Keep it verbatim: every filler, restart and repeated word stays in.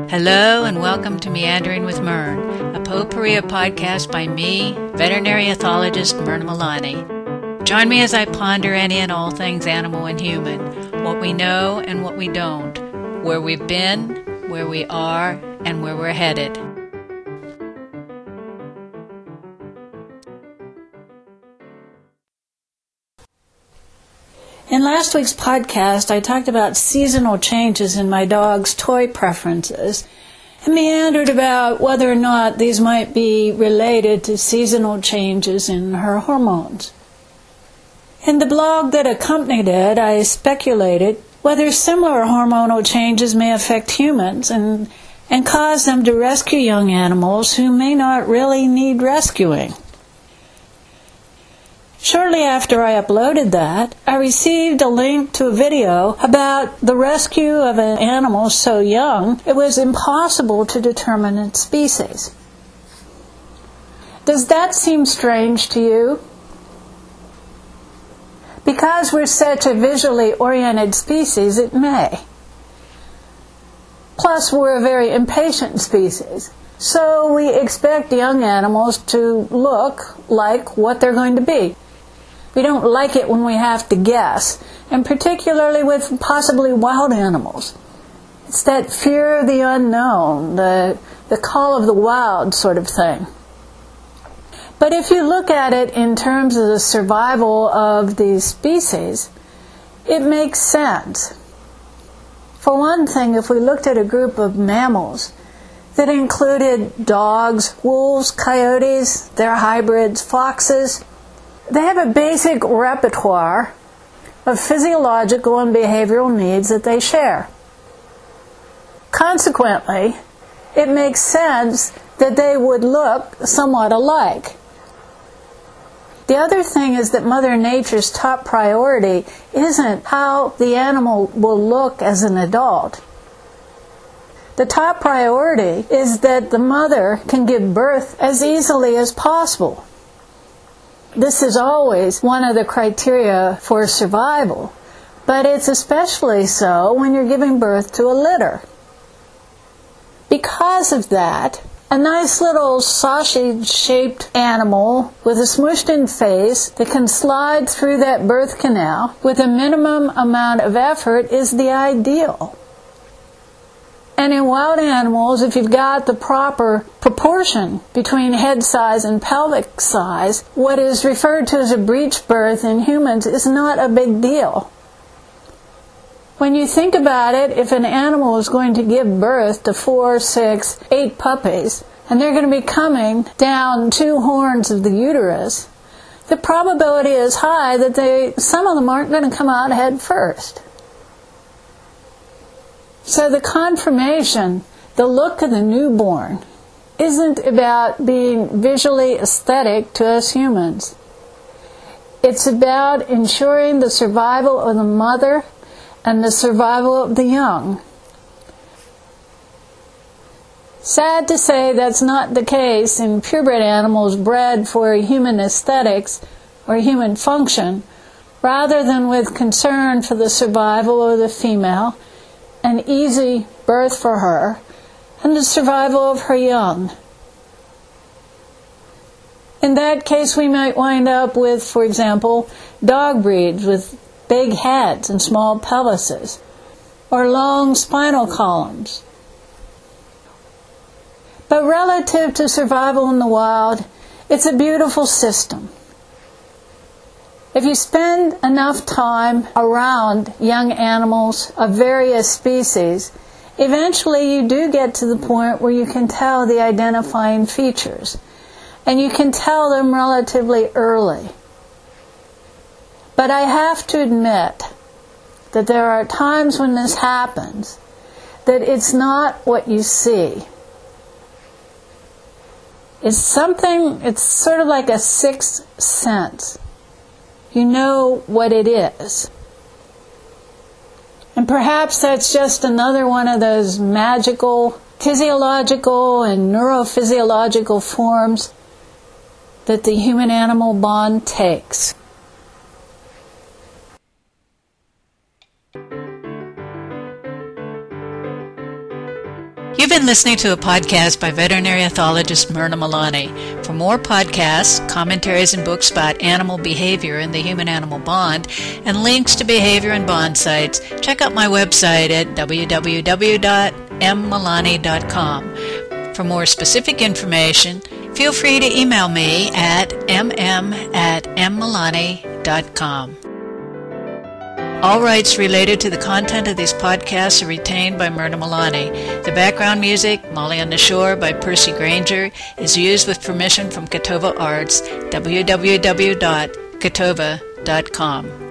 Hello and welcome to Meandering with Mern, a potpourri podcast by me, veterinary ethologist Myrna Milani. Join me as I ponder any and all things animal and human, what we know and what we don't, where we've been, where we are, and where we're headed. In last week's podcast, I talked about seasonal changes in my dog's toy preferences and meandered about whether or not these might be related to seasonal changes in her hormones. In the blog that accompanied it, I speculated whether similar hormonal changes may affect humans and, and cause them to rescue young animals who may not really need rescuing. Shortly after I uploaded that, I received a link to a video about the rescue of an animal so young it was impossible to determine its species. Does that seem strange to you? Because we're such a visually oriented species, it may. Plus, we're a very impatient species, so we expect young animals to look like what they're going to be. We don't like it when we have to guess, and particularly with possibly wild animals. It's that fear of the unknown, the, the call of the wild sort of thing. But if you look at it in terms of the survival of these species, it makes sense. For one thing, if we looked at a group of mammals that included dogs, wolves, coyotes, their hybrids, foxes, they have a basic repertoire of physiological and behavioral needs that they share. Consequently, it makes sense that they would look somewhat alike. The other thing is that Mother Nature's top priority isn't how the animal will look as an adult. The top priority is that the mother can give birth as easily as possible. This is always one of the criteria for survival, but it's especially so when you're giving birth to a litter. Because of that, a nice little sausage-shaped animal with a smushed-in face that can slide through that birth canal with a minimum amount of effort is the ideal. And in wild animals, if you've got the proper proportion between head size and pelvic size, what is referred to as a breech birth in humans is not a big deal. When you think about it, if an animal is going to give birth to four, six, eight puppies, and they're going to be coming down two horns of the uterus, the probability is high that they, some of them aren't going to come out head first. So the conformation, the look of the newborn, isn't about being visually aesthetic to us humans. It's about ensuring the survival of the mother and the survival of the young. Sad to say that's not the case in purebred animals bred for human aesthetics or human function, rather than with concern for the survival of the female, an easy birth for her, and the survival of her young. In that case, we might wind up with, for example, dog breeds with big heads and small pelvises, or long spinal columns. But relative to survival in the wild, it's a beautiful system. If you spend enough time around young animals of various species, eventually you do get to the point where you can tell the identifying features, and you can tell them relatively early. But I have to admit that there are times when this happens that it's not what you see. It's something, it's sort of like a sixth sense. You know what it is. And perhaps that's just another one of those magical physiological and neurophysiological forms that the human-animal bond takes. You've been listening to a podcast by veterinary ethologist Myrna Malani. For more podcasts, commentaries, and books about animal behavior and the human-animal bond, and links to behavior and bond sites, check out my website at w w w dot m malani dot com. For more specific information, feel free to email me at m m at m malani dot com. All rights related to the content of these podcasts are retained by Myrna Malani. The background music, Molly on the Shore by Percy Granger, is used with permission from Catova Arts, w w w dot catova dot com.